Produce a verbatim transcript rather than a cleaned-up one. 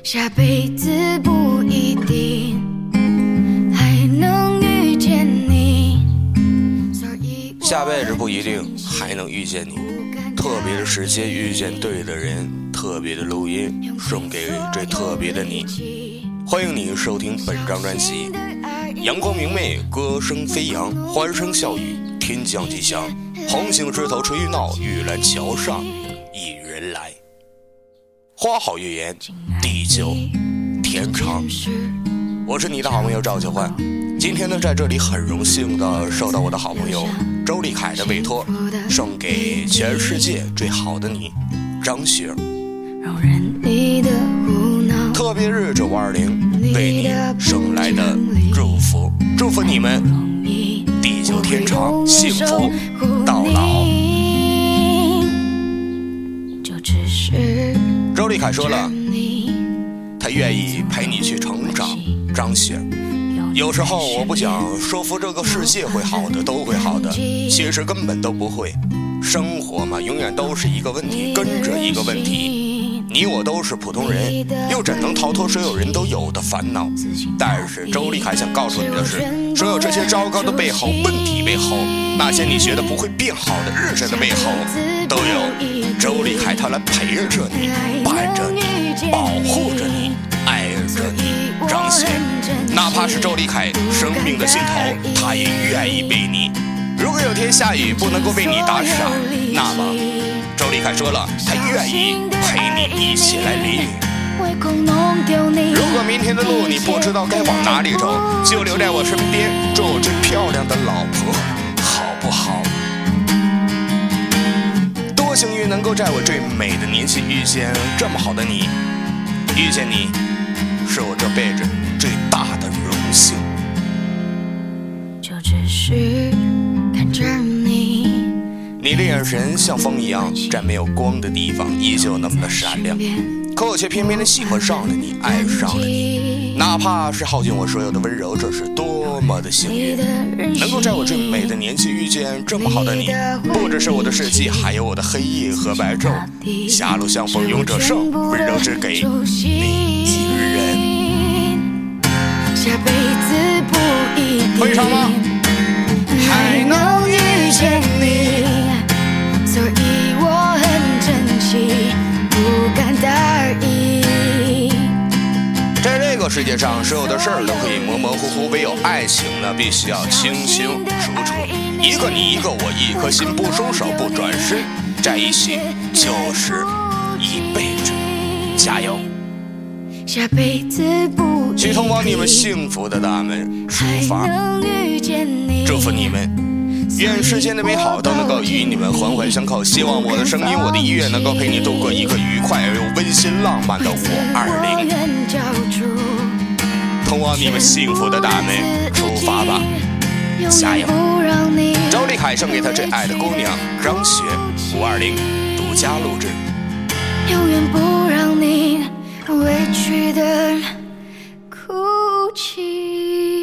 下辈子不一定还能遇见你， 下辈子不一定还能遇见你，特别的时间遇见对的人，特别的录音送给最特别的你。欢迎你收听本张专辑，阳光明媚，歌声飞扬，欢声笑语，天降吉祥，红杏枝头吹闹，玉兰桥上一人来。花好月圆，地久天长。我是你的好朋友赵小焕，今天呢，在这里很荣幸的受到我的好朋友周立凯的委托，送给全世界最好的你，张雪。特别日九五二零为你送来的祝福，祝福你们地久天长，幸福到老。周立凯说了，他愿意陪你去成长，张雪。有时候我不想说服这个世界会好的，都会好的，其实根本都不会。生活嘛，永远都是一个问题跟着一个问题，你我都是普通人，又怎能逃脱所有人都有的烦恼？但是周立凯想告诉你的是，所有这些糟糕的背后，问题背后，那些你觉得不会变好的日子的背后，都有周立凯他来陪着你，伴着你，保护着你，爱着你，张雪。哪怕是周立凯生命的尽头，他也愿意为你。如果有天下雨不能够为你打伞，那么周立凯说了，他愿意陪你一起来淋雨。如果明天的路你不知道该往哪里走，就留在我身边，做我最漂亮的老婆，好不好？多幸运能够在我最美的年纪遇见这么好的你，遇见你是我这辈子最大的荣幸。 就只是看着你， 你的眼神像风一样，在没有光的地方依旧那么的闪亮，可我却偏偏的喜欢上了你，爱上了你。哪怕是耗尽我所有的温柔，这是多么的幸运，能够在我最美的年纪遇见这么好的你。不只是我的世纪，还有我的黑夜和白昼，狭路相逢勇者胜，温柔只给你一人。 下辈子不一定会唱吗？ 还能遇见你，所以我很珍惜，不敢大意。 在这个世界上，所有的事儿都可以模模糊糊，唯有爱情呢，必须要清清楚楚。一个你，一个我，一颗心，不松手，不转身，在一起就是一辈子。加油！ 下辈子不去通往你们幸福的大门出发，祝福你们，愿世间的美好都能够与你们环环相扣。希望我的声音，我的音乐能够陪你度过一个愉快而又温馨浪漫的五二零。通往你们幸福的大门出发吧，加油！周立凯送给他最爱的姑娘张雪，五二零独家录制。 永远不让你委屈的哭泣。